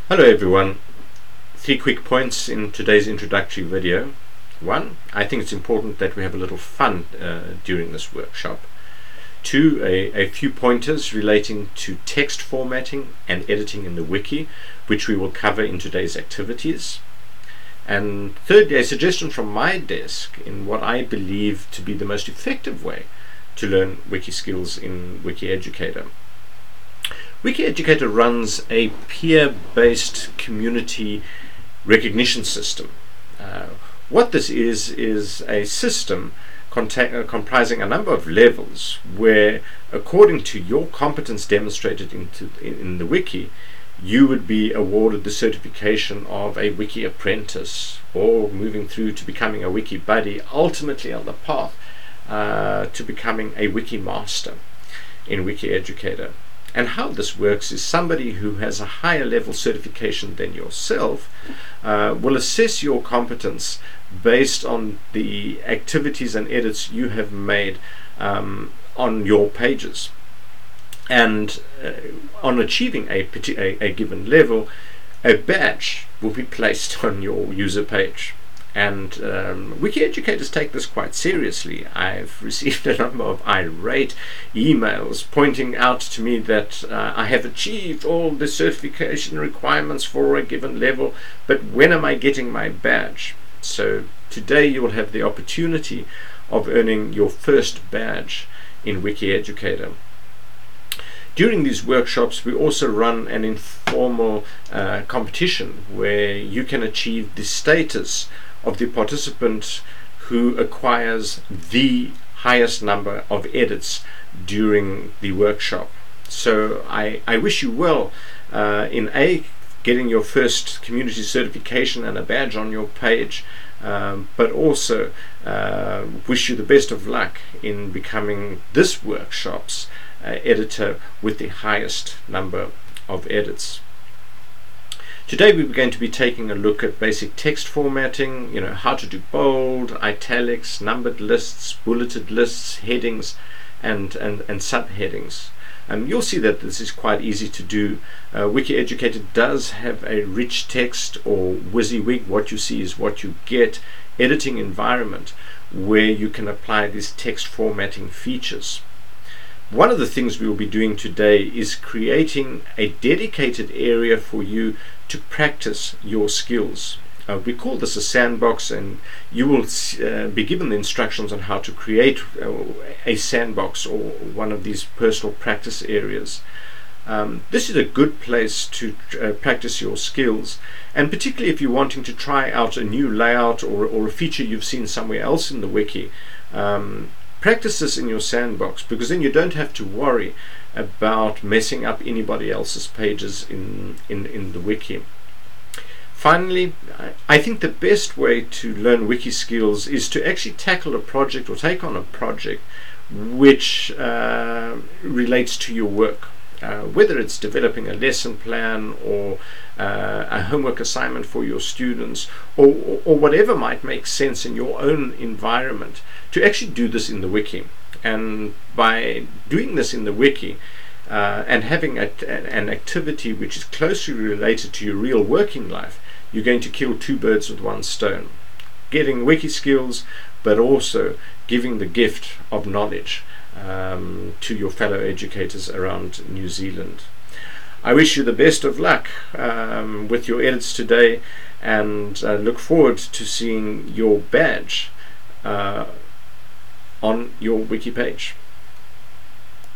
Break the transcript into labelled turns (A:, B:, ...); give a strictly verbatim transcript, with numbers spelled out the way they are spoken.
A: Hello everyone. Three quick points in today's introductory video. One, I think it's important that we have a little fun uh, during this workshop. Two, a, a few pointers relating to text formatting and editing in the wiki, which we will cover in today's activities. And thirdly, a suggestion from my desk in what I believe to be the most effective way to learn wiki skills in Wiki Educator. Wiki Educator runs a peer-based community recognition system. Uh, what this is is a system uh, comprising a number of levels where, according to your competence demonstrated into, in, in the wiki, you would be awarded the certification of a wiki apprentice, or moving through to becoming a wiki buddy, ultimately on the path uh, to becoming a wiki master in Wiki Educator. And how this works is somebody who has a higher level certification than yourself uh, will assess your competence based on the activities and edits you have made um, on your pages. And uh, on achieving a, a, a given level, a badge will be placed on your user page. And um, Wiki educators take this quite seriously. I've received a number of irate emails pointing out to me that uh, I have achieved all the certification requirements for a given level, but when am I getting my badge? So today you will have the opportunity of earning your first badge in Wiki Educator. During these workshops, we also run an informal uh, competition where you can achieve the status of the participant who acquires the highest number of edits during the workshop. So I, I wish you well uh, in A, getting your first community certification and a badge on your page, um, but also uh, wish you the best of luck in becoming this workshop's uh, editor with the highest number of edits. Today we're going to be taking a look at basic text formatting, you know, how to do bold, italics, numbered lists, bulleted lists, headings, and, and, and subheadings. Um, you'll see that this is quite easy to do. Uh, Wiki Educator does have a rich text, or WYSIWYG, what you see is what you get, editing environment where you can apply these text formatting features. One of the things we will be doing today is creating a dedicated area for you to practice your skills. Uh, we call this a sandbox, and you will uh, be given the instructions on how to create uh, a sandbox or one of these personal practice areas. Um, this is a good place to uh, practice your skills, and particularly if you're wanting to try out a new layout or, or a feature you've seen somewhere else in the wiki. Um, Practice this in your sandbox, because then you don't have to worry about messing up anybody else's pages in, in, in the wiki. Finally, I think the best way to learn wiki skills is to actually tackle a project or take on a project which uh, relates to your work. Uh, whether it's developing a lesson plan or uh, a homework assignment for your students, or, or, or whatever might make sense in your own environment, to actually do this in the wiki. And by doing this in the wiki uh, and having a, an activity which is closely related to your real working life, you're going to kill two birds with one stone. Getting wiki skills, but also giving the gift of knowledge Um, to your fellow educators around New Zealand. I wish you the best of luck um, with your edits today, and uh, look forward to seeing your badge uh, on your wiki page.